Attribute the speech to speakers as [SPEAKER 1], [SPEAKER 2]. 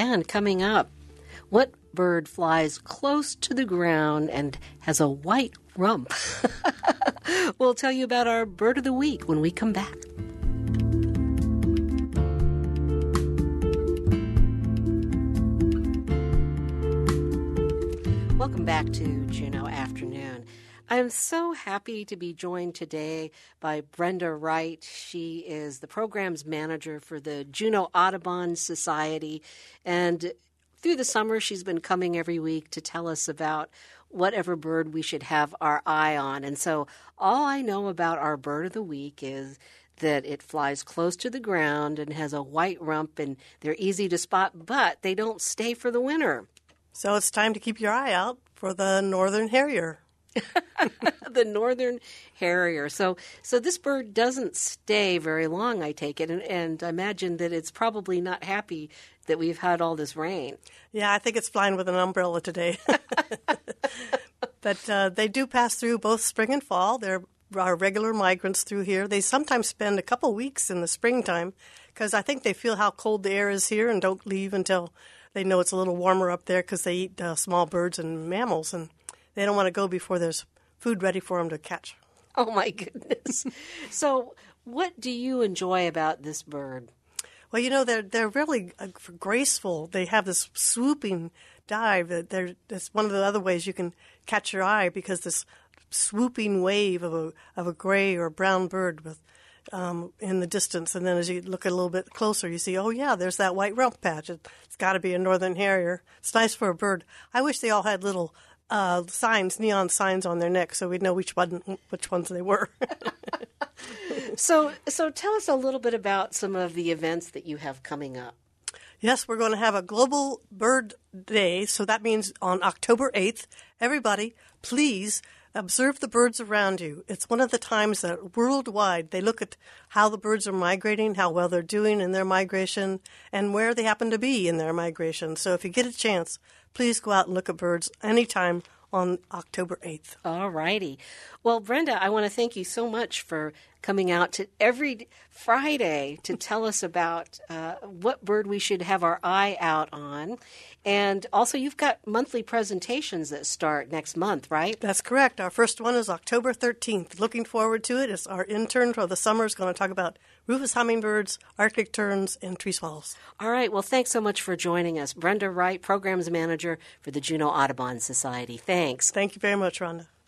[SPEAKER 1] And coming up, what bird flies close to the ground and has a white rump? We'll tell you about our Bird of the Week when we come back. Welcome back to Juneau Afternoon. I'm so happy to be joined today by Brenda Wright. She is the programs manager for the Juneau Audubon Society. And through the summer, she's been coming every week to tell us about whatever bird we should have our eye on. And so all I know about our Bird of the Week is that it flies close to the ground and has a white rump, and they're easy to spot, but they don't stay for the winter.
[SPEAKER 2] So it's time to keep your eye out for the northern harrier.
[SPEAKER 1] The northern harrier. So this bird doesn't stay very long, I take it, and I imagine that it's probably not happy that we've had all this rain.
[SPEAKER 2] Yeah, I think it's flying with an umbrella today. But they do pass through both spring and fall. There are regular migrants through here. They sometimes spend a couple weeks in the springtime because I think they feel how cold the air is here and don't leave until they know it's a little warmer up there because they eat small birds and mammals, and they don't want to go before there's food ready for them to catch.
[SPEAKER 1] Oh, my goodness. So what do you enjoy about this bird?
[SPEAKER 2] Well, you know, they're really graceful. They have this swooping dive. That's one of the other ways you can catch your eye, because this swooping wave of a gray or brown bird with in the distance, and then as you look a little bit closer, you see, oh yeah, there's that white rump patch. It's got to be a northern harrier. It's nice for a bird. I wish they all had little neon signs on their neck, so we'd know which ones they were.
[SPEAKER 1] So tell us a little bit about some of the events that you have coming up.
[SPEAKER 2] Yes, we're going to have a Global Bird Day, so that means on October 8th, everybody, please observe the birds around you. It's one of the times that worldwide they look at how the birds are migrating, how well they're doing in their migration, and where they happen to be in their migration. So if you get a chance, please go out and look at birds anytime on October 8th.
[SPEAKER 1] All righty. Well, Brenda, I want to thank you so much for coming out to every Friday to tell us about what bird we should have our eye out on. And also, you've got monthly presentations that start next month, right?
[SPEAKER 2] That's correct. Our first one is October 13th. Looking forward to it. It's our intern for the summer is going to talk about rufous hummingbirds, Arctic terns, and tree swallows.
[SPEAKER 1] All right. Well, thanks so much for joining us. Brenda Wright, Programs Manager for the Juneau Audubon Society. Thanks.
[SPEAKER 2] Thank you very much, Rhonda.